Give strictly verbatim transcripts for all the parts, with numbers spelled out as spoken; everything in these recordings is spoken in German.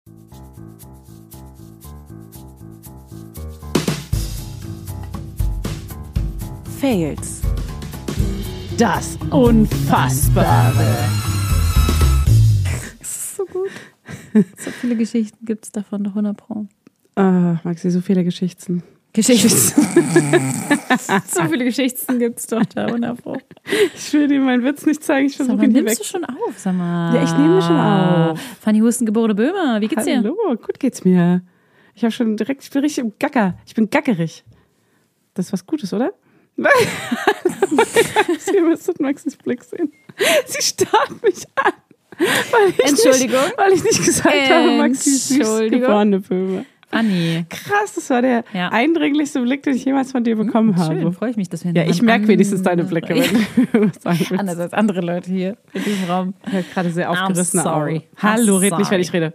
Fails. Das Unfassbare. Das ist so gut. So viele Geschichten gibt es davon, doch hundert Pro. Ah, Maxi, so viele Geschichten. Geschichten. So viele Geschichten gibt es doch da, hundert Pro. Ich will dir meinen Witz nicht zeigen, ich versuche ihn nimmst weg. du schon auf, sag mal. Ja, ich nehme schon auf. Fanny Husten, geborene Böhmer, wie geht's dir? Hallo, gut geht's mir. Ich habe schon direkt, ich bin richtig im Gacker. Ich bin gackerig. Das ist was Gutes, oder? Sie müsstet Maxis Blick sehen. Sie starrt mich an. Weil ich Entschuldigung. Nicht, weil ich nicht gesagt habe, Maxi süß geborene Böhme. Anni. Krass, das war der ja. eindringlichste Blick, den ich jemals von dir bekommen hm, habe. Schön, freue ich mich, dass wir Ja, ich merke wenigstens deine Blicke, wenn du sagen willst. Anders als andere Leute hier in diesem Raum. Ich habe gerade sehr aufgerissene I'm sorry. Augen. Hallo, I'm red nicht, sorry. wenn ich rede.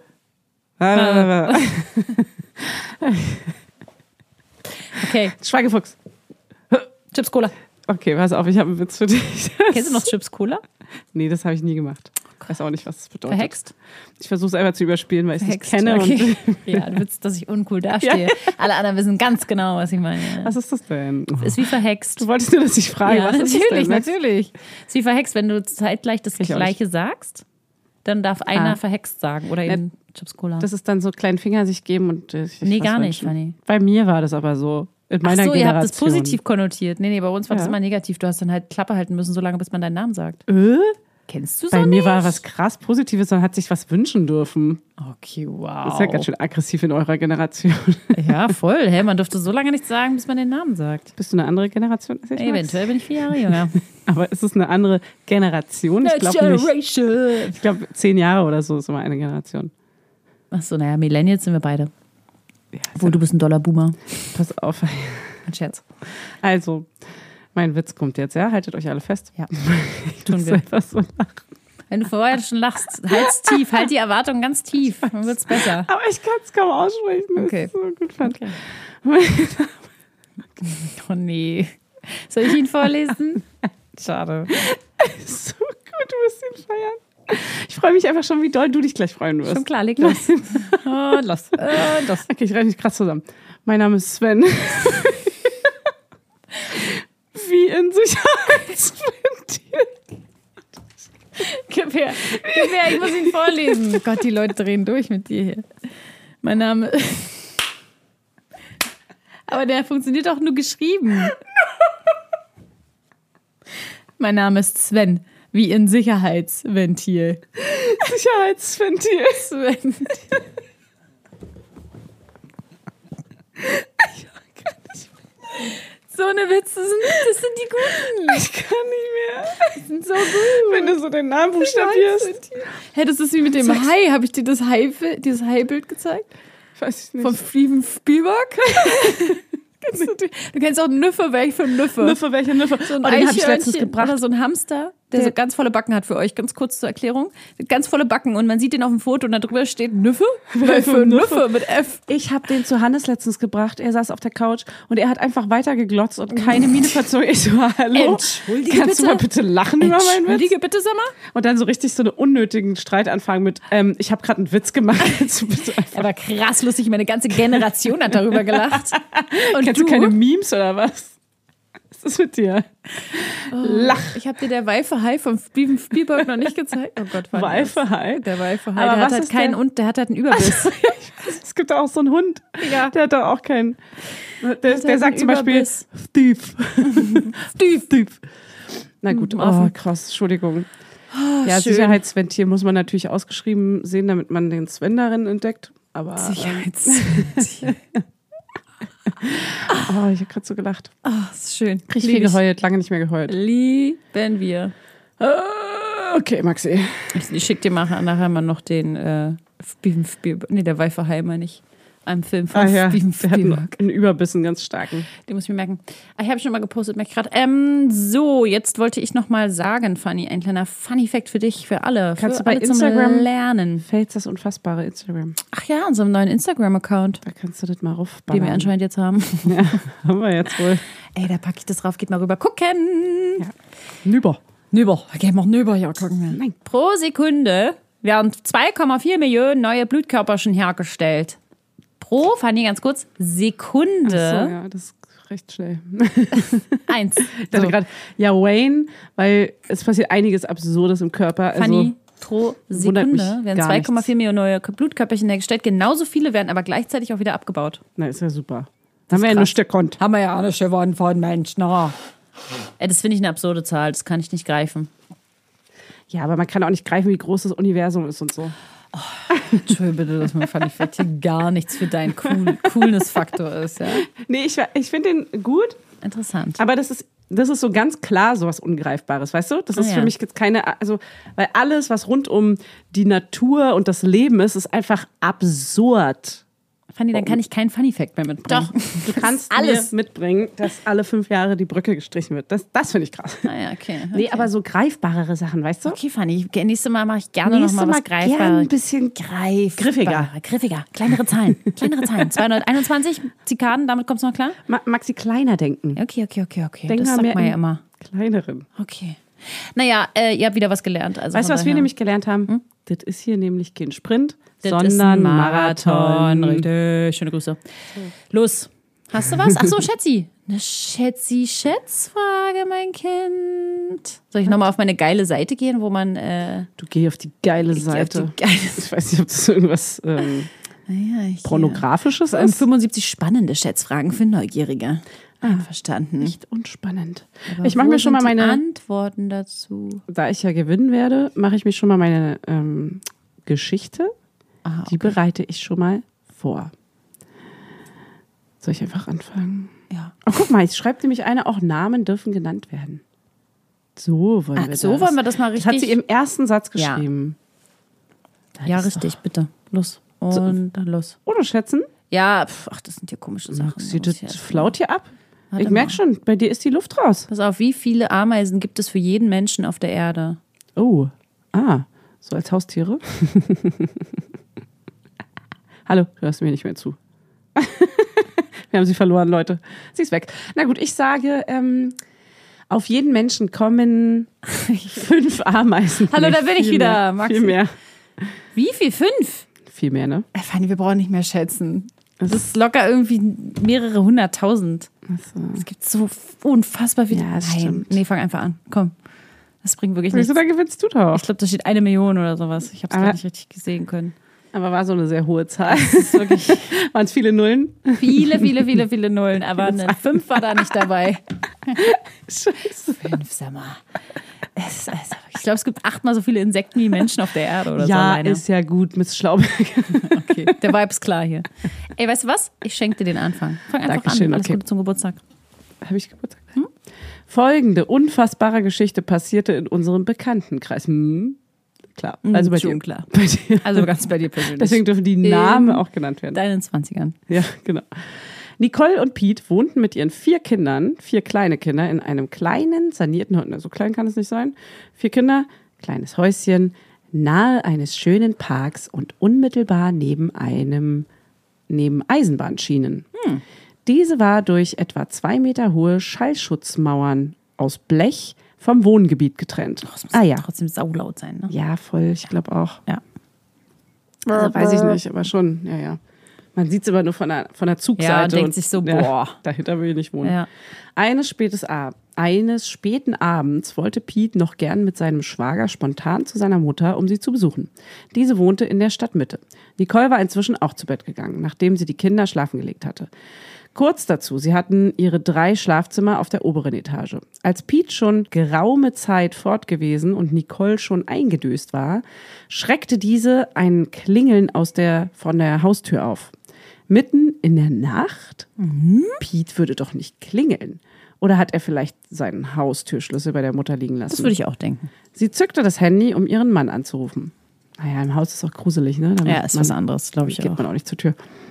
Okay. Schweigefuchs. Chips Cola. Okay, pass auf, ich habe einen Witz für dich. Kennst du noch Chips Cola? Nee, das habe ich nie gemacht. Ich weiß auch nicht, was das bedeutet. Verhext? Ich versuche es einfach zu überspielen, weil ich es nicht Verhext, kenne. okay. Und Ja, du willst, dass ich uncool dastehe. Ja. Alle anderen wissen ganz genau, was ich meine. Was ist das denn? Ist wie verhext. Du wolltest nur, dass ich frage, ja, was ist natürlich, das denn? natürlich. Ist wie verhext, wenn du zeitgleich das Ich auch Gleiche sagst, dann darf einer Ah. verhext sagen oder eben Chips Cola. Das ist dann so kleinen Finger sich geben und äh, ich Nee, was gar nicht, wünschen. Fanny. Bei mir war das aber so. In meiner Ach so, Generation. ihr habt das positiv konnotiert. Nee, nee, bei uns war Ja. das immer negativ. Du hast dann halt Klappe halten müssen, solange bis man deinen Namen sagt. Äh? Kennst du so Bei mir nicht? war was krass Positives, man hat sich was wünschen dürfen. Okay, wow. Das ist ja ganz schön aggressiv in eurer Generation. Ja, voll. Hä, man durfte so lange nichts sagen, bis man den Namen sagt. Bist du eine andere Generation als ich? Max? Eventuell bin ich vier Jahre jünger. Aber ist es eine andere Generation? Ich glaube nicht. Generation. Ich glaube, zehn Jahre oder so ist immer eine Generation. Achso, naja, Millennials sind wir beide. Ja, Obwohl, du bist ein Dollar-Boomer. pass auf. Ein Scherz. Also, mein Witz kommt jetzt, ja? Haltet euch alle fest. Ja, Ich tun muss wir. einfach so lachen. Wenn du vorher schon lachst, halt's tief, halt die Erwartung ganz tief, dann wird's besser. Aber ich kann es kaum aussprechen. Das Okay. ist so gut fand. Okay. Oh nee. Soll ich ihn vorlesen? Schade. So gut, du wirst ihn feiern. Ich freue mich einfach schon, wie doll du dich gleich freuen wirst. Schon klar, leg los. Und los. Und los. Okay, ich reiche mich krass zusammen. Mein Name ist Sven. Wie in Sicherheitsventil. Gib her. Gib her, ich muss ihn vorlesen. Oh Gott, die Leute drehen durch mit dir hier. Mein Name. Aber der funktioniert auch nur geschrieben. Mein Name ist Sven. Wie in Sicherheitsventil. Sicherheitsventil. Sven. So eine Witze sind, das sind die guten. Ich kann nicht mehr. Die sind so gut. Wenn du so den Namen buchstabierst. Hey, das ist wie mit dem Hai. Habe ich dir das Hai, dieses Hai-Bild gezeigt? Weiß ich nicht. Von Steven Spielberg? Kennst du, die? Du kennst auch Nüffe, welche für Nüffe? Nüffe, welche Nüffe? So ein Oh, den habe ich letztens Eichhörnchen gebracht. oder so ein Hamster, der, Der- so ganz volle Backen hat für euch. Ganz kurz zur Erklärung. Ganz volle Backen und man sieht den auf dem Foto und da drüber steht Nüffe. Weil für Nüffe mit F. Ich habe den zu Hannes letztens gebracht. Er saß auf der Couch und er hat einfach weiter geglotzt und keine Miene verzogen. Ich so, hallo, Entschuldige kannst bitte? du mal bitte lachen über meinen Witz? Entschuldige bitte, sag mal. Und dann so richtig so einen unnötigen Streit anfangen mit, ähm, ich habe gerade einen Witz gemacht. Jetzt du bitte einfach- Er war krass lustig. Meine ganze Generation hat darüber gelacht. Und Kennst du keine Memes oder was? Was ist mit dir? Lach. Ich habe dir der weiße Hai von Steven Spielberg noch nicht gezeigt. Oh Gott, war Weife Hai? Der weiße Hai. Aber Der hat was halt ist keinen der- und der hat halt einen Überbiss. Es gibt auch so einen Hund. Ja. Der hat doch auch keinen. Der, der einen sagt zum Beispiel Überbiss. Steve. Steve. Steve. Na gut, oh, Affen. krass, Entschuldigung. Ja, schön. Sicherheitsventil muss man natürlich ausgeschrieben sehen, damit man den Sven darin entdeckt. Aber ähm, Sicherheitsventil. oh, ich habe gerade so gelacht. Ah, ist schön. Richtig Lieb viel ich. geheult, lange nicht mehr geheult. Lieben wir. Äh, okay, Maxi. Ich, ich schick dir mal nachher mal noch den äh, Steven Spielberg. Nee, der weiße Hai meine ich. Einem Film von Ah ja, Steven der hat einen, Spielberg. einen Überbissen, ganz starken. Den muss ich mir merken. Ah, ich habe schon mal gepostet, merke ich gerade. Ähm, so, jetzt wollte ich noch mal sagen, Fanny, ein kleiner Funny-Fact für dich, für alle. Kannst für du bei alle zum Instagram- Lernen. Fails das unfassbare Instagram. Ach ja, unserem neuen Instagram-Account, Da kannst du das mal den wir raufballern. anscheinend jetzt haben. Ja, haben wir jetzt wohl. Ey, da packe ich das drauf, geht mal rüber gucken. Ja. Nüber. Nüber, gehen wir nüber, ja, gucken wir. Nein. Pro Sekunde werden zwei Komma vier Millionen neue Blutkörperchen hergestellt. Pro, Fanny, ganz kurz, Sekunde. Ach so, ja, das ist recht schnell. Eins. Ich dachte So. gerade, ja, Wayne, weil es passiert einiges Absurdes im Körper. Fanny, Also, pro wundert mich Sekunde werden gar zwei Komma vier nichts. Millionen neue Blutkörperchen hergestellt. Genauso viele werden aber gleichzeitig auch wieder abgebaut. na, ist ja super. Haben wir ja nichts gekonnt. Haben wir ja auch nicht gewonnen von Menschen. Oh. Ey, das finde ich eine absurde Zahl. Das kann ich nicht greifen. Ja, aber man kann auch nicht greifen, wie groß das Universum ist und so. Entschuldigung bitte, dass man Fanny Fett hier gar nichts für deinen cool, Coolness-Faktor ist. Ja? Nee, ich, ich finde den gut, Interessant. aber das ist, das ist so ganz klar so was Ungreifbares, weißt du? Das ist Ah, ja. für mich jetzt keine, also, weil alles, was rund um die Natur und das Leben ist, ist einfach absurd. Fanny, dann kann ich keinen Funny-Fact mehr mitbringen. Doch, du kannst alles. mir mitbringen, dass alle fünf Jahre die Brücke gestrichen wird. Das, das finde ich krass. Ah ja, okay. okay. Nee, aber so greifbarere Sachen, weißt du? Okay, Fanny, nächstes Mal mache ich gerne Nächstes noch mal was Mal gern greifbares. ein bisschen Greif griffiger. Griffiger. Kleinere Zahlen. Kleinere Zahlen. zweihunderteinundzwanzig Zikaden, damit kommst du noch klar? Ma Maxi kleiner denken. Okay, okay, okay, okay. Denk das mal sagt mehr man ja in immer. Kleineren. Okay. Naja, äh, ihr habt wieder was gelernt. Also Weißt du, von was wir daher. nämlich gelernt haben? Das ist hier nämlich kein Sprint, Das sondern ist ein Marathon. Richtig. Schöne Grüße. Los. Hast du was? Ach so, Schätzi. Eine Schätzi-Schätzfrage, mein Kind. Soll ich nochmal auf meine geile Seite gehen, wo man... Äh, Du geh auf die geile geh auf Seite. die geile Ich weiß nicht, ob das irgendwas ähm, naja, ich, Pornografisches Ähm, ist. fünfundsiebzig spannende Schätzfragen für Neugierige. Einverstanden. Nicht unspannend. Aber Ich mache wo mir schon mal sind die meine, Antworten dazu. da ich ja gewinnen werde, mache ich mir schon mal meine ähm, Geschichte. Aha, Die bereite ich schon mal vor. Soll ich einfach anfangen? ja. Oh, guck mal, jetzt schreibt nämlich eine, auch Namen dürfen genannt werden. So wollen Ah, wir so das. wollen wir das mal Das hat sie richtig- im ersten Satz Ja. geschrieben. Ja, ist richtig, bitte. Los. Und dann los. Oder schätzen? Ja, pf, ach, das sind ja komische Sachen. Sie, Da muss das ich erst- flaut hier ab. Warte Ich merke mal. schon, bei dir ist die Luft raus. Pass auf, wie viele Ameisen gibt es für jeden Menschen auf der Erde? Oh, ah, so als Haustiere? Hallo, du hörst mir nicht mehr zu. Wir haben sie verloren, Leute. Sie ist weg. Na gut, ich sage, ähm, auf jeden Menschen kommen fünf Ameisen. Hallo, da bin ich viel wieder, mehr, Maxi. Viel mehr. Wie viel? Fünf? Viel mehr, ne? Äh, Fanny, wir brauchen nicht mehr schätzen. Das ist locker irgendwie mehrere hunderttausend. Es gibt so unfassbar viele. Ja, das Nein, stimmt. nee, fang einfach an. Komm. Das bringt wirklich Wieso, nichts. da gewinnst du doch. Ich glaube, da steht eine Million oder sowas. Ich habe es Aber- gar nicht richtig gesehen können. Aber war so eine sehr hohe Zahl. Das ist wirklich Waren es viele Nullen? viele, viele, viele, viele Nullen. Aber eine fünf war da nicht dabei. Scheiße. Fünf, sag mal. Es ist also, ich glaube, es gibt achtmal so viele Insekten wie Menschen auf der Erde oder so Ja, alleine. ist ja gut, Miss Schlauberger. Okay, der Vibe ist klar hier. Ey, weißt du was? Ich schenke dir den Anfang. Fang einfach Dankeschön, an. Alles okay. Gute zum Geburtstag. Habe ich Geburtstag? Hm? Folgende unfassbare Geschichte passierte in unserem Bekanntenkreis. Hm? Klar, also bei schon dir. klar. Bei dir. Also ganz bei dir persönlich. Deswegen dürfen die In Namen auch genannt werden. Deinen Zwanzigern. Ja, genau. Nicole und Pete wohnten mit ihren vier Kindern, vier kleine Kinder, in einem kleinen, sanierten Haus. So klein kann es nicht sein. Vier Kinder, kleines Häuschen, nahe eines schönen Parks und unmittelbar neben einem, neben Eisenbahnschienen. Hm. Diese war durch etwa zwei Meter hohe Schallschutzmauern aus Blech vom Wohngebiet getrennt. Das muss ah ja. trotzdem saulaut sein, ne? Ja, voll, ich glaube auch. Ja. Also weiß ich nicht, aber schon, ja, ja. Man sieht es aber nur von der, von der Zugseite. Ja, und denkt sich so, boah. Dahinter will ich nicht wohnen. Ja. Eines, spätes Ab- Eines späten Abends wollte Pete noch gern mit seinem Schwager spontan zu seiner Mutter, um sie zu besuchen. Diese wohnte in der Stadtmitte. Nicole war inzwischen auch zu Bett gegangen, nachdem sie die Kinder schlafen gelegt hatte. Kurz dazu, sie hatten ihre drei Schlafzimmer auf der oberen Etage. Als Pete schon geraume Zeit fort gewesen und Nicole schon eingedöst war, schreckte diese ein Klingeln aus der, von der Haustür auf. Mitten in der Nacht? Mhm. Pete würde doch nicht klingeln. Oder hat er vielleicht seinen Haustürschlüssel bei der Mutter liegen lassen? Das würde ich auch denken. Sie zückte das Handy, um ihren Mann anzurufen. Naja, im Haus ist auch gruselig, ne? Da Ja, macht ist man, was anderes, glaube ich geht auch. man auch nicht zur Tür.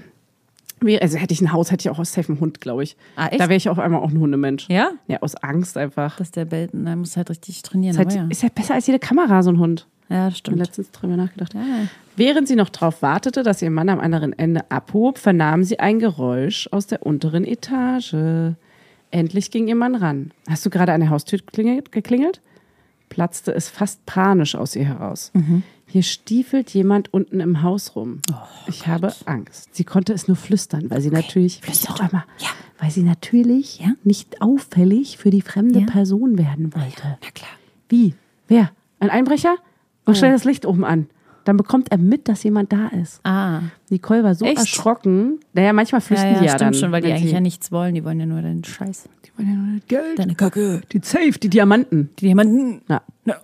Wie- Also hätte ich ein Haus, hätte ich auch aus safe einen Hund, glaube ich. Ah, echt? Da wäre ich auf einmal auch ein Hundemensch. Ja? Ja, aus Angst einfach. Dass der bellt, da muss halt richtig trainieren. Ist halt, aber ja. ist halt besser als jede Kamera, so ein Hund. ja, das Ich habe stimmt. letztens drüber nachgedacht. Ja. Während sie noch darauf wartete, dass ihr Mann am anderen Ende abhob, vernahm sie ein Geräusch aus der unteren Etage. Endlich ging ihr Mann ran. Hast du gerade an der Haustür klingelt- geklingelt? Platzte es fast panisch aus ihr heraus. Hier stiefelt jemand unten im Haus rum. Oh, ich Gott. habe Angst. Sie konnte es nur flüstern, weil sie Okay, natürlich, flüster Doch doch. einmal, Ja. weil sie natürlich Ja. nicht auffällig für die fremde Ja. Person werden wollte. Na klar. Wie? Wer? Ein Einbrecher? Und Oh. stell das Licht oben an. Dann bekommt er mit, dass jemand da ist. Ah. Nicole war so Echt? erschrocken. Naja, manchmal Ja, flüchten ja, die ja stimmt dann. schon, weil die wenn eigentlich sie, ja nichts wollen. Die wollen ja nur deinen Scheiß. Die wollen ja nur das Geld. Deine Kacke. Die Safe, die Diamanten. Die jemanden. Na, Ja.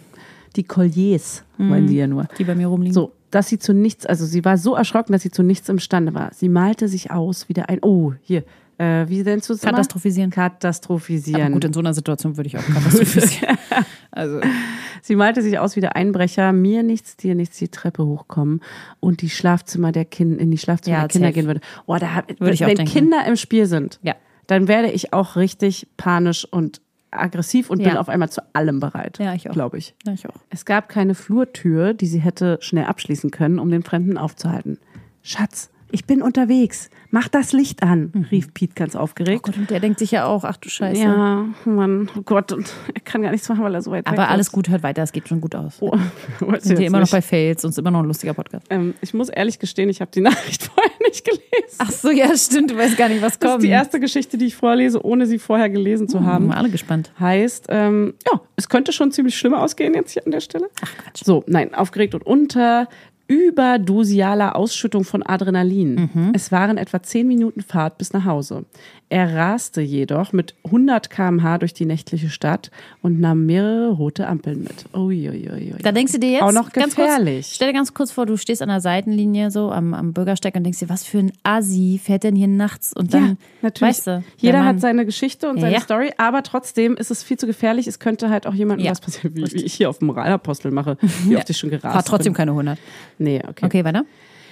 die Colliers wollen sie ja nur. Die bei mir rumliegen. So, dass sie zu nichts, also sie war so erschrocken, dass sie zu nichts imstande war. Sie malte sich aus wie der ein, oh, hier, äh, wie nennst du es immer? Katastrophisieren. Katastrophisieren. Aber gut, in so einer Situation würde ich auch katastrophisieren. Also. Sie malte sich aus wie der Einbrecher, mir nichts, dir nichts, die Treppe hochkommen und die Schlafzimmer der Kinder, in die Schlafzimmer Ja, der Kinder safe. gehen würde. Oh, da hab, Würde ich auch wenn denken. Kinder im Spiel sind, Ja. dann werde ich auch richtig panisch und aggressiv und Ja. bin auf einmal zu allem bereit. Ja, ich auch. Glaube ich. Ja, ich auch. Es gab keine Flurtür, die sie hätte schnell abschließen können, um den Fremden aufzuhalten. Schatz, ich bin unterwegs. Mach das Licht an, rief Pete ganz Oh aufgeregt. Gott, und der denkt sich ja auch, ach du Scheiße. Ja, Mann, oh Gott, und er kann gar nichts machen, weil er so weit weg ist. Aber alles gut, hört weiter, es geht schon gut aus. Oh, Wir sind hier immer noch bei Fails und es ist immer noch ein lustiger Podcast. Ähm, ich muss ehrlich gestehen, ich habe die Nachricht vorher nicht gelesen. Ach so, ja, stimmt, du weißt gar nicht, was Das kommt. ist die erste Geschichte, die ich vorlese, ohne sie vorher gelesen zu Haben haben. wir alle gespannt. Heißt, ähm, ja, es könnte schon ziemlich schlimm ausgehen jetzt hier an der Stelle. Ach Quatsch. So, nein, aufgeregt und unter überdosialer Ausschüttung von Adrenalin. Mhm. Es waren etwa zehn Minuten Fahrt bis nach Hause. Er raste jedoch mit hundert Kilometer pro Stunde durch die nächtliche Stadt und nahm mehrere rote Ampeln mit. Uiuiui. Da denkst du dir jetzt Auch noch ganz gefährlich. Kurz, stell dir ganz kurz vor, du stehst an der Seitenlinie so am, am Bürgersteig und denkst dir, was für ein Assi fährt denn hier nachts? Und dann, Ja, natürlich. weißt du, Jeder der Mann- hat seine Geschichte und seine Ja. Story, aber trotzdem ist es viel zu gefährlich. Es könnte halt auch jemandem Ja. was passieren, wie, wie ich hier auf dem Moralapostel mache, wie oft ich schon gerast Fahrt trotzdem bin. keine hundert. Nee, okay. Okay, weiter.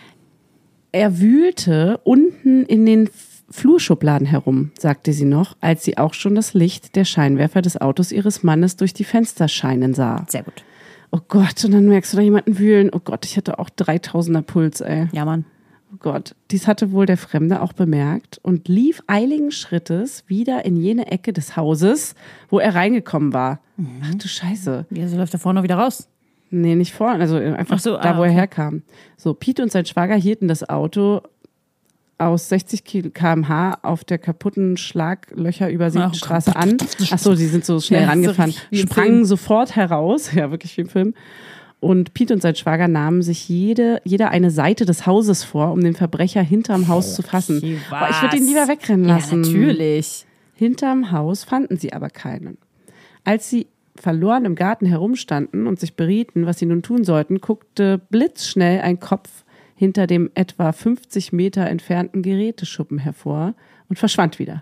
Er wühlte unten in den Flurschubladen herum, sagte sie noch, als sie auch schon das Licht der Scheinwerfer des Autos ihres Mannes durch die Fenster scheinen sah. Sehr gut. Oh Gott, und dann merkst du da jemanden wühlen. Oh Gott, ich hatte auch dreitausender Puls, ey. Ja, Mann. Oh Gott, dies hatte wohl der Fremde auch bemerkt und lief eiligen Schrittes wieder in jene Ecke des Hauses, wo er reingekommen war. Ach du Scheiße. Ja, so läuft er vorne wieder raus. Nee, nicht vorne, also einfach Ach so, da, ah, wo er okay. herkam. So, Pete und sein Schwager hielten das Auto aus sechzig Kilometer pro Stunde auf der kaputten, Schlaglöcher übersäten Ach, Straße an. Ach so, sie sind so schnell Ja, so rangefahren, richtig wie im sprangen Film. sofort heraus. Ja, wirklich wie im Film. Und Pete und sein Schwager nahmen sich jede, jeder eine Seite des Hauses vor, um den Verbrecher hinterm Haus zu fassen. Okay, Boah, ich würde ihn lieber wegrennen Ja, lassen. natürlich. Hinterm Haus fanden sie aber keinen. Als sie verloren im Garten herumstanden und sich berieten, was sie nun tun sollten, guckte blitzschnell ein Kopf hinter dem etwa fünfzig Meter entfernten Geräteschuppen hervor und verschwand wieder.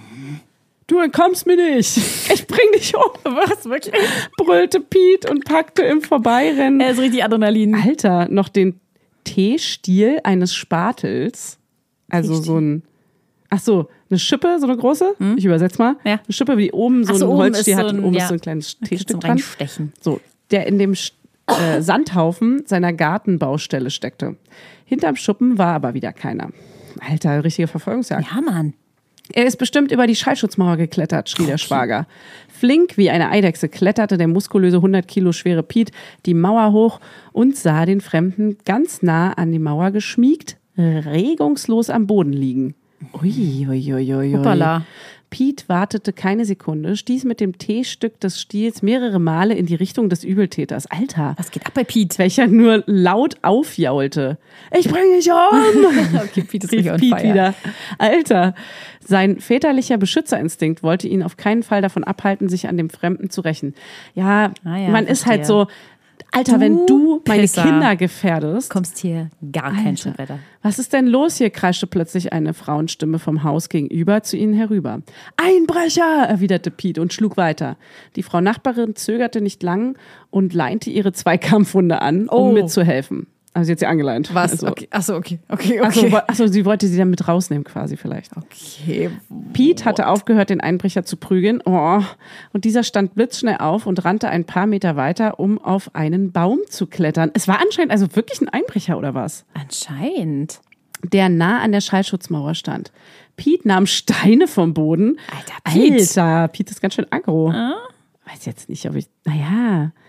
Du entkommst mir nicht! Ich bring dich um! Was, wirklich? Brüllte Pete und packte im Vorbeirennen Er ist richtig Adrenalin. Alter, noch den T-Stiel eines Spatels. Also T-Stiel? so ein, ach so, eine Schippe, so eine große. Ich übersetze mal. Ja. Eine Schippe, wie oben so Ach so, ein oben Holzstiel ist so hat und ein- oben ja. ist so ein kleines Zum T-Stück dran. Reinstechen. So, der in dem äh, Sandhaufen seiner Gartenbaustelle steckte. Hinterm Schuppen war aber wieder keiner. Alter, richtige Verfolgungsjagd. Ja, Mann. Er ist bestimmt über die Schallschutzmauer geklettert, schrie der Schwager. Flink wie eine Eidechse kletterte der muskulöse hundert Kilo schwere Piet die Mauer hoch und sah den Fremden ganz nah an die Mauer geschmiegt, regungslos am Boden liegen. Ui, ui, ui, ui. Hoppala. Piet wartete keine Sekunde, stieß mit dem T-Stück des Stiels mehrere Male in die Richtung des Übeltäters. Alter, Was geht ab bei Pete? welcher nur laut aufjaulte. Ich bringe dich um! Okay, Pete ist rief richtig on Pete fire. wieder. Alter, sein väterlicher Beschützerinstinkt wollte ihn auf keinen Fall davon abhalten, sich an dem Fremden zu rächen. Ja, Ah ja, man ist halt so, verstehe. Alter, Du wenn du meine Pisser. Kinder gefährdest. Kommst hier gar kein Alter, Schritt weiter. was ist denn los hier? Kreischte plötzlich eine Frauenstimme vom Haus gegenüber zu ihnen herüber. Einbrecher, erwiderte Pete und schlug weiter. Die Frau Nachbarin zögerte nicht lang und leinte ihre zwei Kampfhunde an, um Oh. mitzuhelfen. Also sie hat sie angeleint. Was? Also, Okay. Achso, okay. Okay, Achso, okay. wo- achso, sie wollte sie dann mit rausnehmen quasi vielleicht. Okay. Pete hatte aufgehört, den Einbrecher zu prügeln. Oh. Und dieser stand blitzschnell auf und rannte ein paar Meter weiter, um auf einen Baum zu klettern. Es war anscheinend also wirklich ein Einbrecher oder was? Anscheinend. Der nah an der Schallschutzmauer stand. Pete nahm Steine vom Boden. Alter, Pete. Alter, Pete ist ganz schön aggro. Weiß jetzt nicht, ob ich, naja.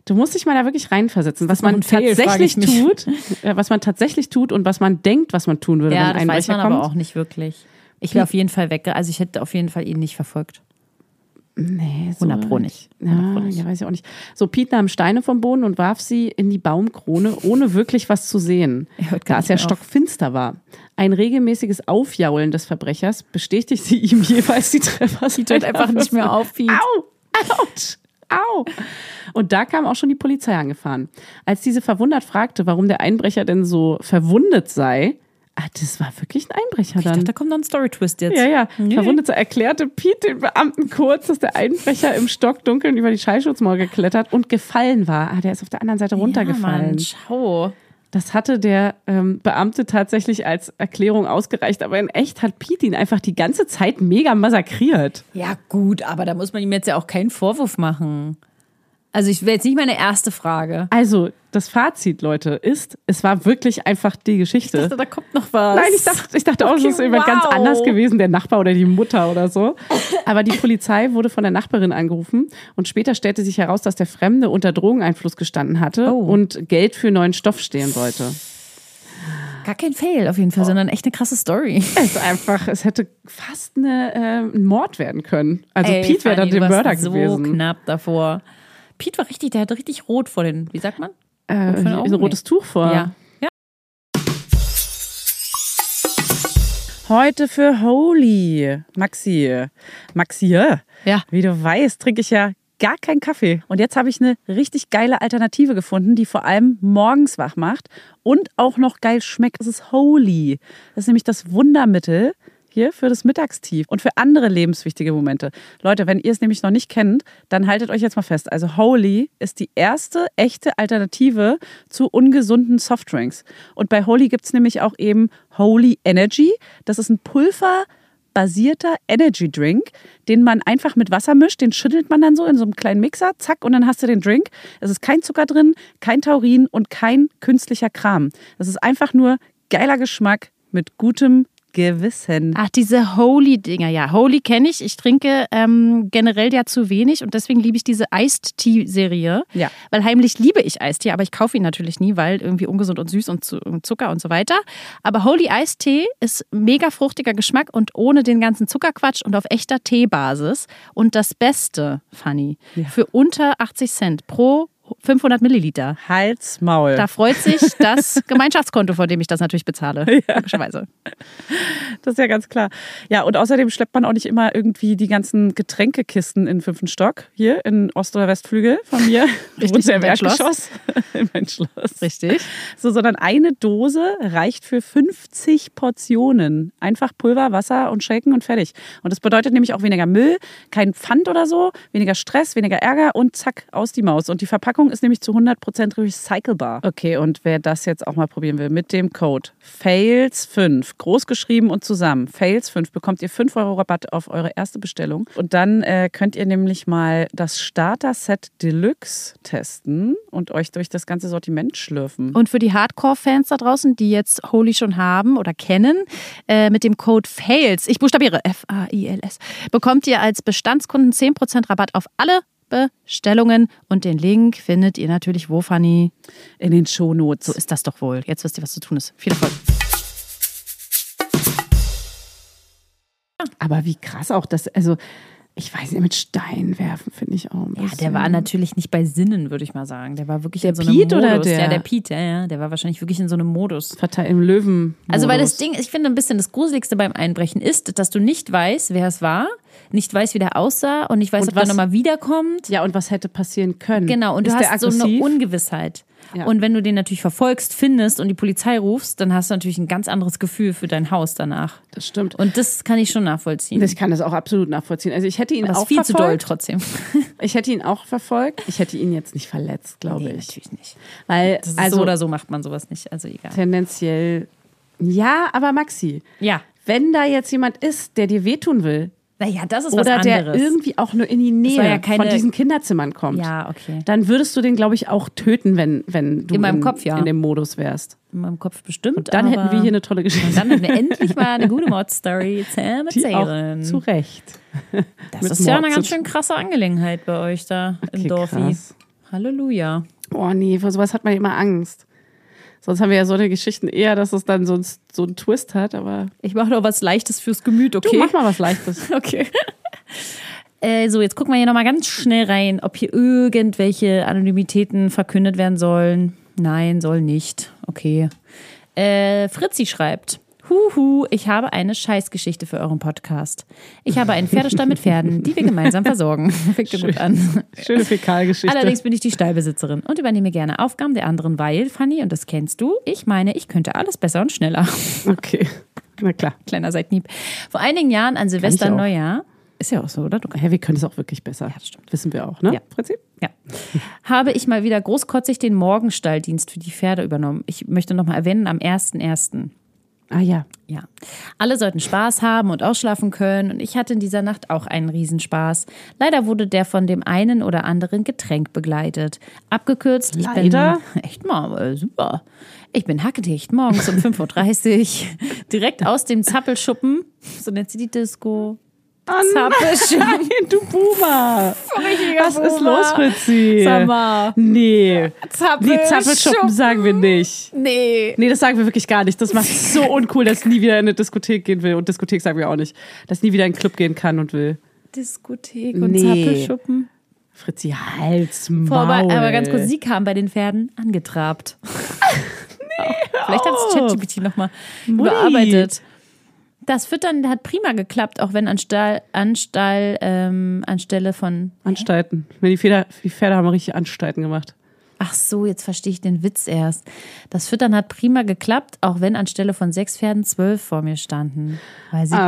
Du musst dich mal da wirklich reinversetzen, was man ein Fail, frage ich tatsächlich mich. tut, äh, was man tatsächlich tut und was man denkt, was man tun würde, Ja, wenn ein das weiß Einbrecher man kommt. aber auch nicht wirklich. Ich wäre auf jeden Fall weg. Also ich hätte auf jeden Fall ihn nicht verfolgt. Nee, so hundert Pro nicht. hundert Pro Ja, nicht. ja, weiß ich auch nicht. So, Pete nahm Steine vom Boden und warf sie in die Baumkrone, ohne wirklich was zu sehen, hört gar da es ja nicht mehr auf. stockfinster war. Ein regelmäßiges Aufjaulen des Verbrechers bestätigt sie ihm jeweils die Treffer. Pete hört einfach nicht mehr auf, Pete. Au! Autsch! Au! Und da kam auch schon die Polizei angefahren. Als diese verwundert fragte, warum der Einbrecher denn so verwundet sei, ah, das war wirklich ein Einbrecher Ich dann. dachte, da kommt noch ein Story-Twist jetzt. Ja, ja. Nee. Verwundert so erklärte Pete den Beamten kurz, dass der Einbrecher im Stockdunkeln über die Schallschutzmauer geklettert und gefallen war. Ah, der ist auf der anderen Seite runtergefallen. Ja, Mann, schau. Das hatte der ähm, Beamte tatsächlich als Erklärung ausgereicht, aber in echt hat Pete ihn einfach die ganze Zeit mega massakriert. Ja gut, aber da muss man ihm jetzt ja auch keinen Vorwurf machen. Also ich wäre jetzt nicht meine erste Frage. Also, das Fazit, Leute, ist, es war wirklich einfach die Geschichte. Ich dachte, da kommt noch was. Nein, ich dachte, ich dachte auch, Okay, es ist jemand ganz wow. anders gewesen, der Nachbar oder die Mutter oder so. Aber die Polizei wurde von der Nachbarin angerufen und später stellte sich heraus, dass der Fremde unter Drogeneinfluss gestanden hatte Oh. und Geld für neuen Stoff stehlen wollte. Gar kein Fail auf jeden Fall, sondern echt eine krasse Story. Es ist einfach, es hätte fast eine, äh, ein Mord werden können. Also Ey, Pete wäre dann Fanny, der du warst Mörder so gewesen. knapp davor. Pete war richtig, der hatte richtig rot vor den, wie sagt man? Äh, Rot vor den Augen? so ein rotes Tuch vor. Ja. ja. Heute für Holy. Maxi. Maxi, Ja. wie du weißt, trinke ich ja gar keinen Kaffee. Und jetzt habe ich eine richtig geile Alternative gefunden, die vor allem morgens wach macht und auch noch geil schmeckt. Das ist Holy. Das ist nämlich das Wundermittel hier für das Mittagstief und für andere lebenswichtige Momente. Leute, wenn ihr es nämlich noch nicht kennt, dann haltet euch jetzt mal fest. Also Holy ist die erste echte Alternative zu ungesunden Softdrinks. Und bei Holy gibt es nämlich auch eben Holy Energy. Das ist ein pulverbasierter Energy Drink, den man einfach mit Wasser mischt. Den schüttelt man dann so in so einem kleinen Mixer, zack, und dann hast du den Drink. Es ist kein Zucker drin, kein Taurin und kein künstlicher Kram. Das ist einfach nur geiler Geschmack mit gutem Gewissen. Ach, diese Holy-Dinger, ja. Holy kenne ich. Ich trinke ähm, generell ja zu wenig und deswegen liebe ich diese Iced Tea-Serie. Ja. Weil heimlich liebe ich Iced Tea, aber ich kaufe ihn natürlich nie, weil irgendwie ungesund und süß und, zu, und Zucker und so weiter. Aber Holy Iced Tea ist mega fruchtiger Geschmack und ohne den ganzen Zuckerquatsch und auf echter Teebasis. Und das Beste, Fanny, Ja. für unter achtzig Cent pro fünfhundert Milliliter. Hals, Maul. Da freut sich das Gemeinschaftskonto, vor dem ich das natürlich bezahle. Logischerweise. Das ist ja ganz klar. Ja, und außerdem schleppt man auch nicht immer irgendwie die ganzen Getränkekisten in den fünften Stock. Hier in Ost- oder Westflügel von mir. Richtig, Wohnst ja in im dein Schloss. Erdgeschoss. In mein Schloss. Richtig. So, sondern eine Dose reicht für fünfzig Portionen. Einfach Pulver, Wasser und Shaken und fertig. Und das bedeutet nämlich auch weniger Müll, kein Pfand oder so, weniger Stress, weniger Ärger und zack, aus die Maus. Und die Verpackung ist nämlich zu hundert Prozent recycelbar. Okay, und wer das jetzt auch mal probieren will, mit dem Code fails fünf, groß geschrieben und zusammen, fails fünf, bekommt ihr fünf Euro Rabatt auf eure erste Bestellung. Und dann äh, könnt ihr nämlich mal das Starter-Set Deluxe testen und euch durch das ganze Sortiment schlürfen. Und für die Hardcore-Fans da draußen, die jetzt Holy schon haben oder kennen, äh, mit dem Code FAILS, ich buchstabiere F A I L S, bekommt ihr als Bestandskunden zehn Prozent Rabatt auf alle Bestellungen. Und den Link findet ihr natürlich wo, Fanny? In den Shownotes. So ist das doch wohl. Jetzt wisst ihr, was zu tun ist. Viel Erfolg. Aber wie krass auch das, also ich weiß nicht, mit Stein werfen finde ich auch ein Ja, bisschen. der war natürlich nicht bei Sinnen, würde ich mal sagen. Der war wirklich Der in so einem Pete Modus. oder der? Ja, der Pete, ja, ja. Der war wahrscheinlich wirklich in so einem Modus. Verteil im Löwen. Also, weil das Ding, ich finde, ein bisschen das Gruseligste beim Einbrechen ist, dass du nicht weißt, wer es war, nicht weißt, wie der aussah und nicht weißt, Und ob der was- nochmal wiederkommt. Ja, und was hätte passieren können? Genau, und ist du der hast so eine aggressiv? Ungewissheit. Ja. Und wenn du den natürlich verfolgst, findest und die Polizei rufst, dann hast du natürlich ein ganz anderes Gefühl für dein Haus danach. Das stimmt. Und das kann ich schon nachvollziehen. Ich kann das auch absolut nachvollziehen. Also ich hätte ihn Aber es auch ist viel zu doll verfolgt. trotzdem. Ich hätte ihn auch verfolgt. Ich hätte ihn jetzt nicht verletzt, glaube Nee, ich. natürlich nicht. Weil Das ist also so oder so macht man sowas nicht. Also egal. tendenziell. Ja, aber Maxi, Ja. wenn da jetzt jemand ist, der dir wehtun will, Naja, das ist oder was der anderes. irgendwie auch nur in die Nähe war ja keine- von diesen Kinderzimmern kommt, Ja, okay. dann würdest du den, glaube ich, auch töten, wenn, wenn du In meinem Kopf, ja. in dem Modus wärst. In meinem Kopf bestimmt. Und dann aber hätten wir hier eine tolle Geschichte. Und dann hätten wir endlich mal eine gute Mordstory zum die auch Erzählen. zu Recht. Das mit ist ja Mord eine zu ganz schön krasse Angelegenheit bei euch da im Okay, Dorfi. krass. Halleluja. Oh nee, vor sowas hat man immer Angst. Sonst haben wir ja so eine Geschichten eher, dass es dann so, ein, so einen Twist hat, aber... Ich mache doch was Leichtes fürs Gemüt, okay? Du, mach mal was Leichtes. Okay. äh, so, jetzt gucken wir hier nochmal ganz schnell rein, ob hier irgendwelche Anonymitäten verkündet werden sollen. Nein, soll nicht. Okay. Äh, Fritzi schreibt... Huhu, ich habe eine Scheißgeschichte für euren Podcast. Ich habe einen Pferdestall mit Pferden, die wir gemeinsam versorgen. Fängt ja gut an. Schöne Fäkalgeschichte. Allerdings bin ich die Stallbesitzerin und übernehme gerne Aufgaben der anderen, weil, Fanny, und das kennst du, ich meine, ich könnte alles besser und schneller. Okay, na klar. Kleiner Seitenhieb. Vor einigen Jahren an Silvester, Neujahr. Ist ja auch so, oder? Du, ja, wir können es auch wirklich besser. Ja, das stimmt. Wissen wir auch, ne? Ja. Prinzip? Ja. Habe ich mal wieder großkotzig den Morgenstalldienst für die Pferde übernommen. Ich möchte nochmal erwähnen, am ersten ersten Ah ja. Ja. Alle sollten Spaß haben und ausschlafen können und ich hatte in dieser Nacht auch einen Riesenspaß. Leider wurde der von dem einen oder anderen Getränk begleitet. Abgekürzt, ich Leider? bin echt mal super. Ich bin hackedicht morgens um fünf Uhr dreißig direkt aus dem Zappelschuppen, so nennt sie die Disco. Oh nein, du Boomer. Was Boomer. ist los, Fritzi? Sag mal. Nee. Zappelschuppen. Die Zappelschuppen sagen wir nicht. Nee. Nee, das sagen wir wirklich gar nicht. Das macht so uncool, dass nie wieder in eine Diskothek gehen will. Und Diskothek sagen wir auch nicht. Dass nie wieder in einen Club gehen kann und will. Diskothek und Nee. Zappelschuppen. Fritzi, halt's Maul. Vorbei, aber ganz kurz, sie kam bei den Pferden angetrabt. nee, Vielleicht hat es ChatGPT nochmal überarbeitet. Das Füttern hat prima geklappt, auch wenn anstall, anstall, ähm, anstelle von... Anstalten. Die Pferde, die Pferde haben richtig Anstalten gemacht. Ach so, jetzt verstehe ich den Witz erst. Das Füttern hat prima geklappt, auch wenn anstelle von sechs Pferden zwölf vor mir standen. Weil sie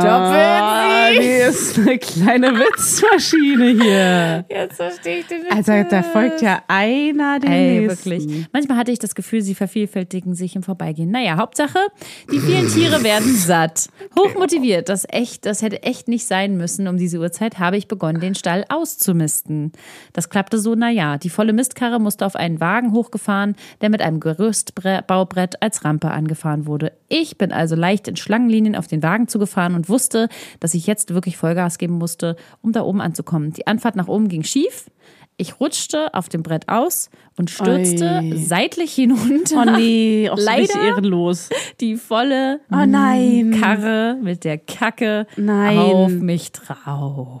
Ah, doppelt die ist eine kleine Witzmaschine hier. Jetzt verstehe ich den Witz. Also da folgt ja einer den Ey, nächsten. wirklich. Manchmal hatte ich das Gefühl, sie vervielfältigen sich im Vorbeigehen. Naja, Hauptsache, die vielen Tiere werden satt. Hochmotiviert, das echt, das hätte echt nicht sein müssen. Um diese Uhrzeit habe ich begonnen, den Stall auszumisten. Das klappte so, naja. Die volle Mistkarre musste auf einen Wagen hochgefahren, der mit einem Gerüstbaubrett als Rampe angefahren wurde. Ich bin also leicht in Schlangenlinien auf den Wagen zugefahren und wusste, dass ich jetzt wirklich Vollgas geben musste, um da oben anzukommen. Die Anfahrt nach oben ging schief. Ich rutschte auf dem Brett aus und stürzte Oi. seitlich hinunter. Oh nee, auch so Leider richtig ehrenlos. Die volle Oh nein. Karre mit der Kacke Nein. auf mich drauf.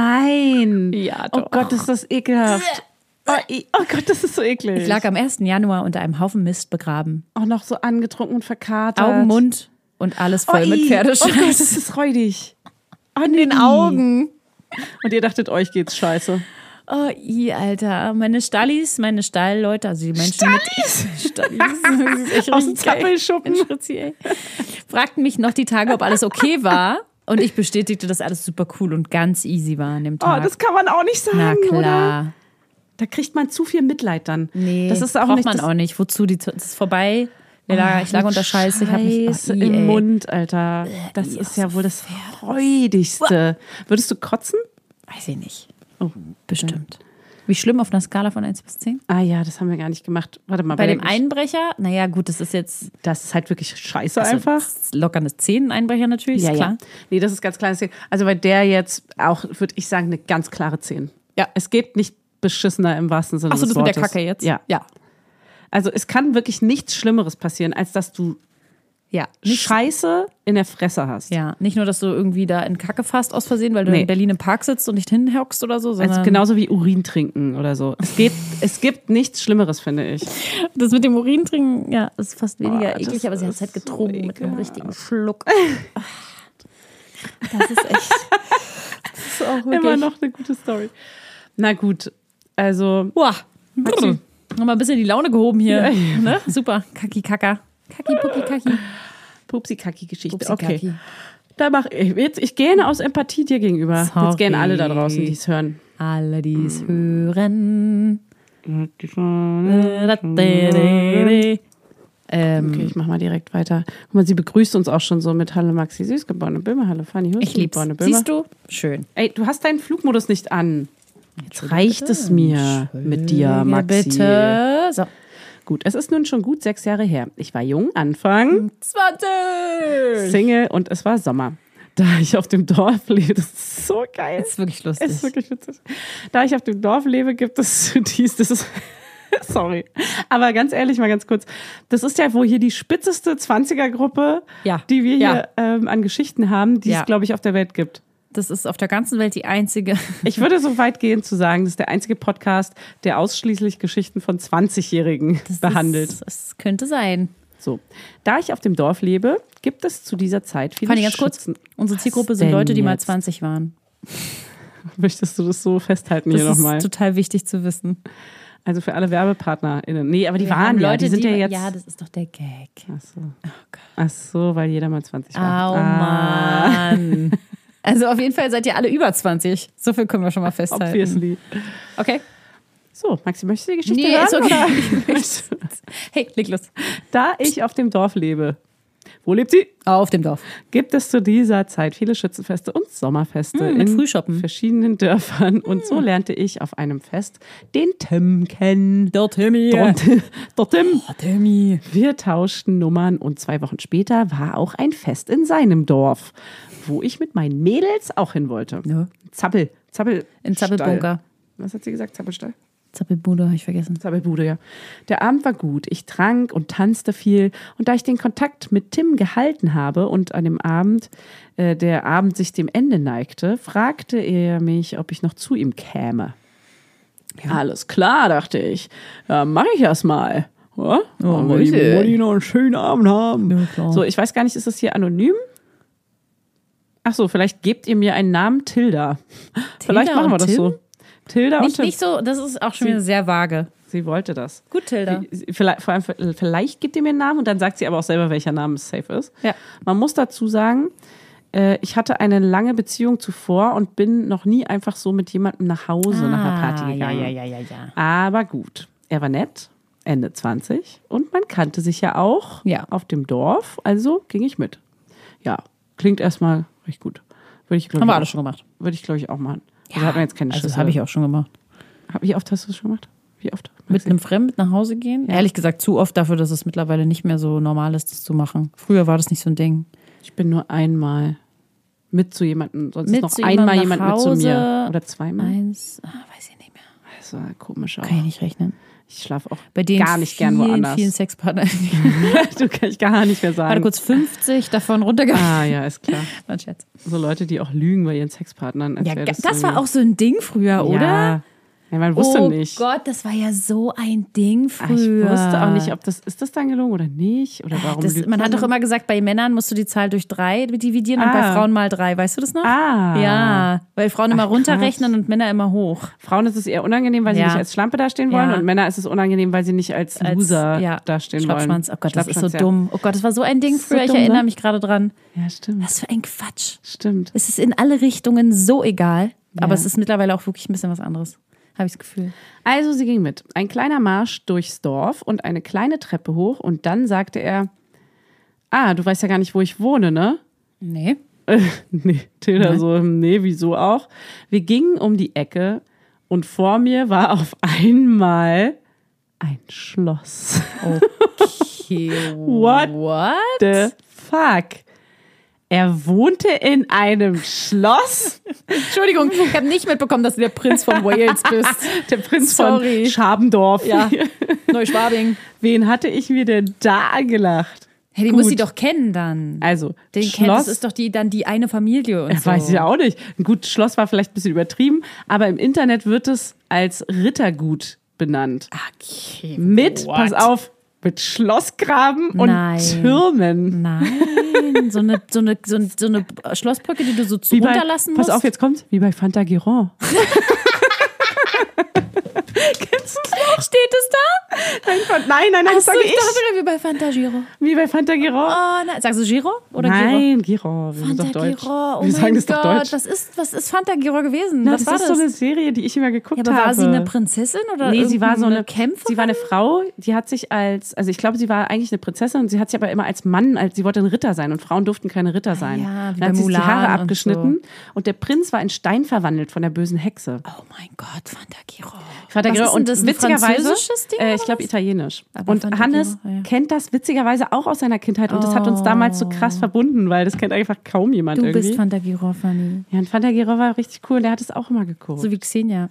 Nein. Ja, Oh doch. Gott, ist das ekelhaft. Oh, i- oh Gott, das ist so eklig. Ich lag am ersten Januar unter einem Haufen Mist begraben. auch noch so angetrunken und verkatert. Augen, Mund und alles voll oh, mit i. Pferdescheiß. Oh Gott, das ist räudig. Oh, in den Augen. Und ihr dachtet, euch geht's scheiße. Oh, i, Alter. Meine Stallis, meine Stallleute, also die Menschen Stallis? mit Stallis, das ist echt Aus dem richtig geil. Zappelschuppen. Mensch, Fritzi, ey. Fragten mich noch die Tage, ob alles okay war. Und ich bestätigte, dass alles super cool und ganz easy war an dem Oh, Tag. das kann man auch nicht sagen, Na klar. oder? Da kriegt man zu viel Mitleid dann. Nee, das ist auch braucht nicht man das, auch nicht. Wozu? Die, das ist vorbei. Wir lag, ich lag unter Scheiße. Ich hab mich Scheiße ach, i, im ey. Mund, Alter. Das i, ist auch ja so wohl das Freudigste. Würdest du kotzen? Weiß ich nicht. Oh, Bestimmt. Wie schlimm auf einer Skala von eins bis zehn? Ah ja, das haben wir gar nicht gemacht. Warte mal. Bei dem der- Einbrecher, naja, gut, das ist jetzt Das ist halt wirklich scheiße also, einfach. locker eine zehn Einbrecher natürlich, Ja, ist klar. ja. Nee, das ist ganz klar. Also bei der jetzt auch, würde ich sagen, eine ganz klare zehn. Ja, es geht nicht beschissener im wahrsten Sinne Achso, des das mit Wortes. der Kacke jetzt? Ja. Ja. Also es kann wirklich nichts Schlimmeres passieren, als dass du Ja. Nicht, Scheiße in der Fresse hast. ja. Nicht nur, dass du irgendwie da in Kacke fasst aus Versehen, weil du Nee. in Berlin im Park sitzt und nicht hinhockst oder so, sondern Also genauso wie Urin trinken oder so. Es, geht, es gibt nichts Schlimmeres, finde ich. das mit dem Urin trinken, ja, ist fast weniger Oh, das eklig, aber sie hat es halt ist so getrunken mit einem ekelhaft. richtigen Schluck. Das ist echt. Das ist auch wirklich. Immer noch eine gute Story. Na gut, also Boah. Maxi. Nochmal ein bisschen die Laune gehoben hier. Ja, ja. Ne? Super. Kaki, Kaka. Kaki, Pucki, Kaki. Pupsi-Kaki-Geschichte. Pupsi, Okay. Kaki. Da mach ich jetzt, ich gähne aus Empathie dir gegenüber. Sorry. Jetzt gähnen alle da draußen, die es hören. Alle, die es hören. Ähm, Okay, ich mach mal direkt weiter. Guck mal, sie begrüßt uns auch schon so mit Hallo Maxi, süßgeborene Böhme, hallo Fanny, ich lieb's. süßgeborene Böhme. Siehst du? Schön. Ey, du hast deinen Flugmodus nicht an. Jetzt reicht es mir mit dir, Maxi. Bitte. So. Gut, es ist nun schon gut sechs Jahre her. Ich war jung, Anfang, zwanzig. Single und es war Sommer. Da ich auf dem Dorf lebe, das ist so geil. Das ist wirklich lustig. Das ist wirklich witzig. Da ich auf dem Dorf lebe, gibt es dies, das ist, sorry, aber ganz ehrlich, mal ganz kurz, das ist ja wohl hier die spitzeste zwanziger-Gruppe, Ja. die wir Ja. hier ähm, an Geschichten haben, die Ja. es, glaube ich, auf der Welt gibt. Das ist auf der ganzen Welt die einzige. Ich würde so weit gehen zu sagen, das ist der einzige Podcast, der ausschließlich Geschichten von zwanzigjährigen behandelt. Das, das könnte sein. So, da ich auf dem Dorf lebe, gibt es zu dieser Zeit viele Fanny, ganz kurz. Schützen. Unsere Zielgruppe Was sind denn Leute, die mal jetzt? zwanzig waren. Möchtest du das so festhalten Das hier ist nochmal? total wichtig zu wissen. Also für alle WerbepartnerInnen. Nee, aber die Wir waren haben ja, die sind die, ja jetzt. Ja, das ist doch der Gag. Ach so. Oh Gott. Ach so, weil jeder mal zwanzig war. Oh Ah, Mann. Also auf jeden Fall seid ihr alle über zwanzig. So viel können wir schon mal festhalten. obviously. Okay. So, Maxi, möchtest du die Geschichte Nee, hören? ist okay. Oder? Hey, leg los. Da ich auf dem Dorf lebe, wo lebt sie? Auf dem Dorf. Gibt es zu dieser Zeit viele Schützenfeste und Sommerfeste Mm, mit in Frühschoppen. verschiedenen Dörfern. Und so lernte ich auf einem Fest den Tim kennen. Der Timmy. Der, der Tim. Oh, Timmy. Wir tauschten Nummern und zwei Wochen später war auch ein Fest in seinem Dorf, wo ich mit meinen Mädels auch hin wollte. Ja. Zappel, Zappel. Im Zappelbunker. Was hat sie gesagt? Zappelstall? Zappelbude, habe ich vergessen. Zappelbude, ja. Der Abend war gut. Ich trank und tanzte viel. Und da ich den Kontakt mit Tim gehalten habe und an dem Abend, äh, der Abend sich dem Ende neigte, fragte er mich, ob ich noch zu ihm käme. Ja. Alles klar, dachte ich. Ja, mach ich erst mal. Ja? Oh, Wollen die Mäuse. Mutti noch einen schönen Abend haben. Ja, klar. So, ich weiß gar nicht, ist das hier anonym? Ach so, vielleicht gebt ihr mir einen Namen, Tilda. Vielleicht machen wir und das Tim? so. Tilda und Nicht, Tim. nicht so, das ist auch schon Sie- wieder sehr vage. Sie wollte das. Gut, Tilda. Sie- Vielleicht, vor allem, vielleicht gibt ihr mir einen Namen und dann sagt sie aber auch selber, welcher Name safe ist. Ja. Man muss dazu sagen, äh, ich hatte eine lange Beziehung zuvor und bin noch nie einfach so mit jemandem nach Hause nach einer Party Ah, ja, gegangen. ja, ja, ja, ja. Aber gut, er war nett, Ende zwanzig und man kannte sich ja auch Ja. auf dem Dorf, also ging ich mit. Ja, klingt erstmal recht gut. Würde ich, glaub Haben wir ich, alles auch- schon gemacht. Würde ich, glaube ich, auch machen. Also hat man jetzt keine Also Schüsse. habe ich auch schon gemacht. Wie oft hast du das schon gemacht? Wie oft? Mit einem Fremden nach Hause gehen? Ehrlich gesagt, zu oft dafür, dass es mittlerweile nicht mehr so normal ist, das zu machen. Früher war das nicht so ein Ding. Ich bin nur einmal mit zu jemandem, sonst Mit ist noch zu jemandem einmal nach jemand mit zu mir. Hause. Oder zweimal. Eins, ah, weiß ich nicht mehr. Das war komisch auch. Kann ich nicht rechnen. Ich schlafe auch Bei denen gar nicht gern vielen, woanders. vielen Sexpartnern. du kann ich gar nicht mehr Warte sagen. kurz, fünfzig davon runtergegangen. Ah, ja, ist klar. Mein Scherz. So Leute, die auch lügen bei ihren Sexpartnern. als Ja, wär das, das war irgendwie- auch so ein Ding früher, oder? Ja. Ja, man wusste oh nicht. Gott, das war ja so ein Ding Ach, früher. ich wusste auch nicht, ob das, ist das dann gelogen oder nicht? Oder warum das, lügt man hat dann? doch immer gesagt, bei Männern musst du die Zahl durch drei dividieren und Ah. bei Frauen mal drei. Weißt du das noch? Ah. Ja, weil Frauen immer Ach, runterrechnen und Männer immer hoch. Frauen ist es eher unangenehm, weil sie Ja. nicht als Schlampe dastehen wollen Ja. und Männer ist es unangenehm, weil sie nicht als, Als- Loser ja, dastehen Schlappschwanz. wollen. Oh Gott, das ist so Schlappschwanz, ja. dumm. Oh Gott, das war so ein Ding Das ist so früher. Ich dumm, erinnere ne? mich gerade dran. Ja, stimmt. Was für ein Quatsch. Stimmt. Es ist in alle Richtungen so egal. Aber Ja. es ist mittlerweile auch wirklich ein bisschen was anderes. Habe ich das Gefühl. Also sie ging mit. Ein kleiner Marsch durchs Dorf und eine kleine Treppe hoch und dann sagte er, ah, du weißt ja gar nicht, wo ich wohne, ne? Nee. Äh, nee, Tilda Nein. so, nee, wieso auch? Wir gingen um die Ecke und vor mir war auf einmal ein Schloss. Okay. What? What? The fuck? Er wohnte in einem Schloss? Entschuldigung, ich habe nicht mitbekommen, dass du der Prinz von Wales bist. Der Prinz Sorry. von Schabendorf. Ja. Neuschwabing. Wen hatte ich mir denn da gelacht? Hey, die Gut. muss sie doch kennen dann. Also, Den kennt, Schloss, das ist doch die, dann die eine Familie und das so. weiß ich ja auch nicht. Ein gut Schloss war vielleicht ein bisschen übertrieben, aber im Internet wird es als Rittergut benannt. Okay. Mit, what? pass auf, mit Schlossgraben und Nein. Türmen. Nein, so eine, so, eine, so, eine, so eine Schlossbrücke, die du so Wie bei, runterlassen pass musst. auf, jetzt kommt's, wie bei Fanta Giron. Steht es da? Nein, nein, nein, nein, das Achso, sage ich ich. dachte wieder wie bei Fanta Giro. Wie bei Fanta Giron. Oh, nein. Sagst du Giro oder Giro? Nein, Giron. Wir sind Fanta doch Deutsch. Giro. Oh Wir sagen mein das doch Gott, Deutsch. was ist, was ist Fanta Giro gewesen? Na, was das war ist das? so eine Serie, die ich immer geguckt ja, aber habe. war sie eine Prinzessin oder Nee, sie war so eine Kämpferin? Sie war eine Frau, die hat sich als, also ich glaube, sie war eigentlich eine Prinzessin und sie hat sich aber immer als Mann, als sie wollte ein Ritter sein und Frauen durften keine Ritter sein. ja, wie Dann hat bei sie sich die Haare Mulan und abgeschnitten und, der Prinz war in Stein verwandelt von der bösen Hexe. Oh mein Gott, Fanta Giro. Fanta Was Giro ist denn und das das ein witzigerweise, französisches Ding? Äh, ich oder glaube was? italienisch. Aber Und Fantagiro, Hannes ja. kennt das witzigerweise auch aus seiner Kindheit und das hat uns damals so krass verbunden, weil das kennt einfach kaum jemand Du irgendwie. bist Fantagiro, Fanny. Ja, und Fantagiro war richtig cool, der hat es auch immer geguckt. So wie Xenia.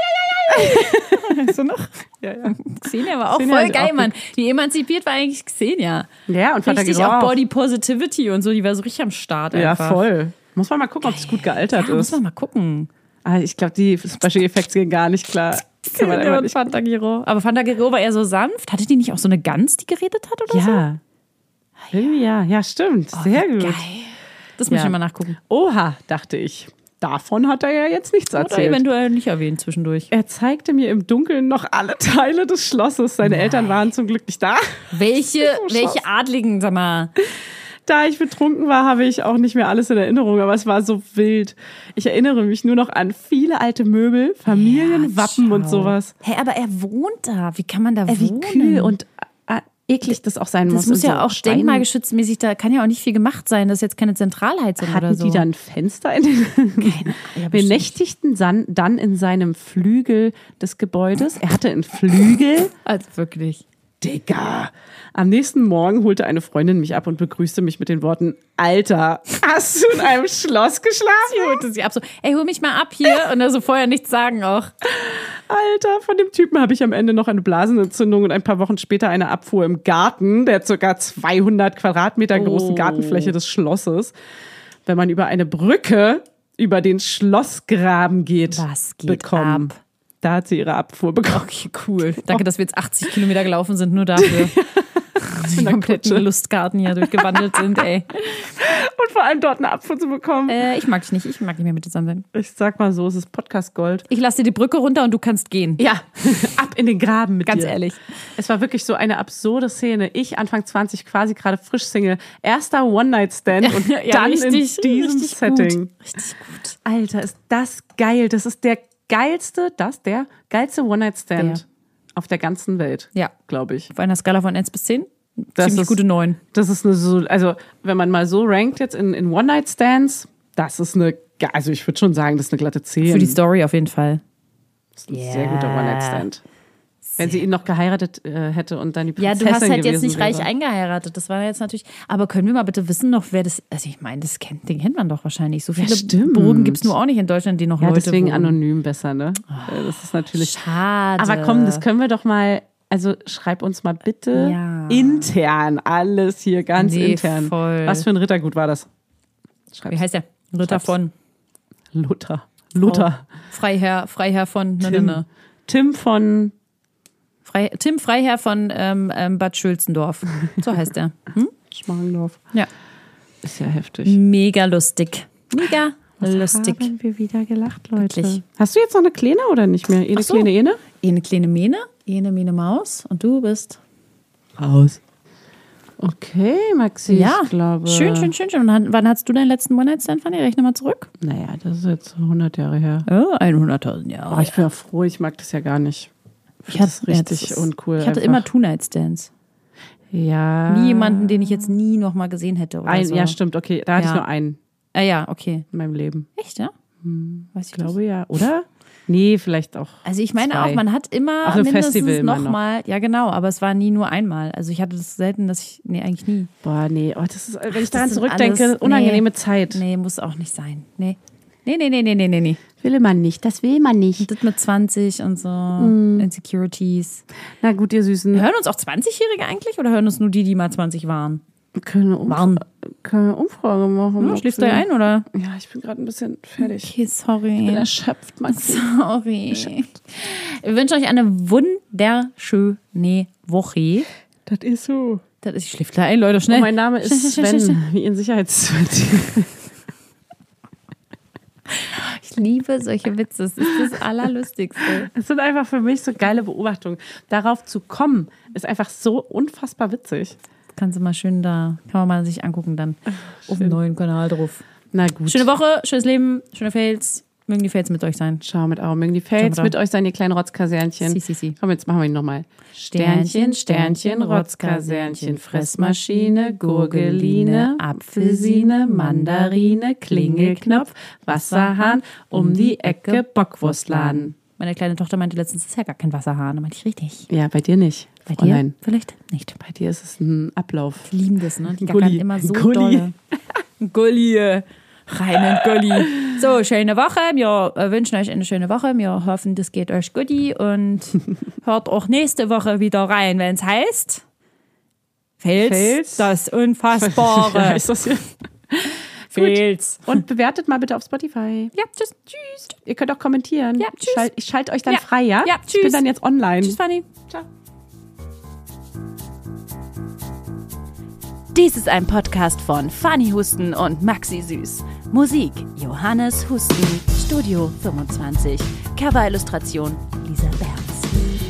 Weißt du noch? Ja, ja. Xenia war auch Xenia voll hat geil, auch Mann. Die emanzipiert war eigentlich Xenia. Ja, und Richtig Fantagiro auch auch. Body Positivity und so, die war so richtig am Start Ja, einfach. voll. Muss man mal gucken, ob es gut gealtert Ja, muss ist. man mal gucken. Ah, ich glaube, die Special Effects gehen gar nicht klar. Kann man Ja, einfach und nicht. Fantagiro. Aber Fantagiro war eher so sanft. Hatte die nicht auch so eine Gans, die geredet hat oder so? Ja. Irgendwie ja. Ja, stimmt. Sehr gut. Geil. Das muss Ja. ich mal nachgucken. Oha, dachte ich. Davon hat er ja jetzt nichts Oder erzählt. eventuell nicht erwähnt zwischendurch. Er zeigte mir im Dunkeln noch alle Teile des Schlosses. Seine Eltern waren zum Glück nicht da. Welche, Schloss. welche Adligen, sag mal. Da ich betrunken war, habe ich auch nicht mehr alles in Erinnerung, aber es war so wild. Ich erinnere mich nur noch an viele alte Möbel, Familienwappen Ja, und schau. sowas. Hä, aber er wohnt da. Wie kann man da Äh, Wie wohnen? kühl und äh, eklig das auch sein muss. das muss Und ja so auch Stein- denkmalgeschützmäßig, da kann ja auch nicht viel gemacht sein. Das ist jetzt keine Zentralheizung Hatten oder so. die dann Fenster in den... Ja, Wir bestimmt. nächtigten san- dann in seinem Flügel des Gebäudes. Er hatte einen Flügel. Also wirklich. Digga. Am nächsten Morgen holte eine Freundin mich ab und begrüßte mich mit den Worten: Alter, hast du in einem Schloss geschlafen? Sie holte sie ab so, ey, hol mich mal ab hier. Und er so vorher nichts sagen auch. Alter, von dem Typen habe ich am Ende noch eine Blasenentzündung und ein paar Wochen später eine Abfuhr im Garten der ca. zweihundert Quadratmeter großen Oh. Gartenfläche des Schlosses. Wenn man über eine Brücke über den Schlossgraben geht, Was geht bekommen. ab? Da hat sie ihre Abfuhr bekommen. Okay, cool. Danke, dass wir jetzt achtzig Kilometer gelaufen sind, nur dafür. Die der kompletten Kutsche. Lustgarten hier durchgewandelt sind, ey. Und vor allem dort eine Abfuhr zu bekommen. Äh, ich mag dich nicht, ich mag nicht mehr mit dir zusammen sein. Ich sag mal so, es ist Podcast Gold. Ich lasse dir die Brücke runter und du kannst gehen. Ja, ab in den Graben mit Ganz dir. ehrlich. Es war wirklich so eine absurde Szene. Ich, Anfang zwanzig, quasi gerade frisch Single. Erster One-Night-Stand und Ja, dann richtig, in diesem richtig Setting. Gut. Richtig gut. Alter, ist das geil. Das ist der geilste, das, der geilste One-Night-Stand Der. auf der ganzen Welt, Ja. glaube ich. Auf einer Skala von eins bis zehn? Das Ziemlich ist- gute neun. Das ist eine so, also wenn man mal so rankt jetzt in, in One-Night-Stands, das ist eine, ge- also ich würde schon sagen, das ist eine glatte zehn. Für die Story auf jeden Fall. Das ist ein sehr guter One-Night-Stand. Wenn sie ihn noch geheiratet äh, hätte und dann die Ja, Prinzessin du hast halt jetzt gewesen nicht reich wäre. eingeheiratet. Das war jetzt natürlich. Aber können wir mal bitte wissen noch, wer das. Also ich meine, das kennt, den kennt man doch wahrscheinlich. So viele stimmt. Burgen gibt es nur auch nicht in Deutschland, die noch Ja, Leute deswegen wohnen. anonym besser, ne? Äh, Das ist natürlich. Schade. Aber komm, das können wir doch mal. Also schreib uns mal bitte Ja. intern alles hier ganz Nee, intern. voll. Was für ein Rittergut war das? Schreib's. Wie heißt der? Ritter Schreib's. von. Luther. Luther. Freiherr, Freiherr von. Ne, ne, Tim. ne. Tim von. Frei, Tim Freiherr von ähm, ähm, Bad Schülzendorf. So heißt er. Hm? Schmargendorf. Ja. Ist ja heftig. Mega lustig. Mega lustig. Haben wir wieder gelacht, Leute. Wirklich. Hast du jetzt noch eine Kleine oder nicht mehr? Eine Ach so. kleine Ene? Eine kleine Mähne, eine Mähne Maus und du bist. Raus. Okay, Maxi, Ja, ich glaube. schön, schön, schön, schön. Und wann- wann hast du deinen letzten One-Night-Stand, Fanny? Rechne mal zurück. Naja, das ist jetzt hundert Jahre her. Oh, hunderttausend Jahre. Oh, ich bin ja froh, ich mag das ja gar nicht. Ich finde das richtig uncool. Ich hatte einfach. immer Two-Night-Stands. Ja. Nie jemanden, den ich jetzt nie noch mal gesehen hätte oder Ein, so. Ja, stimmt, okay. Da hatte Ja. ich nur einen Ah, ja, okay. in meinem Leben. Echt, ja? Weiß ich Ich glaube ja, oder? Nee, vielleicht auch. Also ich meine zwei. auch, man hat immer Auf einem mindestens Festival immer noch noch. mal, ja genau, aber es war nie nur einmal. Also ich hatte das selten, dass ich, nee, eigentlich nie. Boah, nee, oh, das ist, wenn ich das daran sind zurückdenke, alles- unangenehme nee. Zeit. Nee, muss auch nicht sein. Nee. Nee, nee, nee, nee, nee, nee, nee. Will man nicht, das will man nicht. Das mit zwanzig und so, Mm. Insecurities. Na gut, ihr Süßen. Hören uns auch zwanzigjährige eigentlich oder hören uns nur die, die mal zwanzig waren? Können wir, Waren. Umfra können wir Umfrage machen? Ja, schläfst du ein, oder? Ja, ich bin gerade ein bisschen fertig. Okay, sorry. Ich bin erschöpft, Maxi. Sorry. Wir wünschen euch eine wunderschöne Woche. Das ist so. Das ist, ich schläft gleich ein, Leute, schnell. Und mein Name ist Schnell, schnell, schnell, Sven, wie in Sicherheitsventil. Ich liebe solche Witze. Das ist das Allerlustigste. Das sind einfach für mich so geile Beobachtungen. Darauf zu kommen, ist einfach so unfassbar witzig. Kannst du mal schön da, kann man mal sich angucken dann. Auf dem neuen Kanal drauf. Na gut. Schöne Woche, schönes Leben, schöne Fails. Mögen die Fails mit euch sein. Schau mit Augen. Mögen die Fails Schau mit mit euch sein, ihr kleinen Rotzkasernchen. Si, si, si. Komm, jetzt machen wir ihn nochmal. Sternchen, Sternchen, Rotzkasernchen, Fressmaschine, Gurgeline, Apfelsine, Mandarine, Klingelknopf, Wasserhahn, um die Ecke Bockwurstladen. Meine kleine Tochter meinte letztens, das ist ja gar kein Wasserhahn. Da meinte ich, richtig. Ja, bei dir nicht. Bei Fräulein. dir vielleicht nicht. Bei dir ist es ein Ablauf. Ich liebe das, ne? Die Gulli. gackern immer so Gulli. dolle. Gulli. Rein in Gulli. So, schöne Woche. Wir äh, wünschen euch eine schöne Woche. Wir hoffen, das geht euch gut und hört auch nächste Woche wieder rein, wenn es heißt Fels, Fels? das Unfassbare. Ist das hier? Fels. Und bewertet mal bitte auf Spotify. Ja, tschüss. Tschüss. Ihr könnt auch kommentieren. Ja, Ich tschüss. schalt- Ich schalte euch dann Ja. frei, ja? Ja, Ich bin tschüss. dann jetzt online. Tschüss, Fanny. Ciao. Dies ist ein Podcast von Fanny Husten und Maxi Süß. Musik Johannes Husten, Studio fünfundzwanzig. Cover-Illustration Lisa Berns.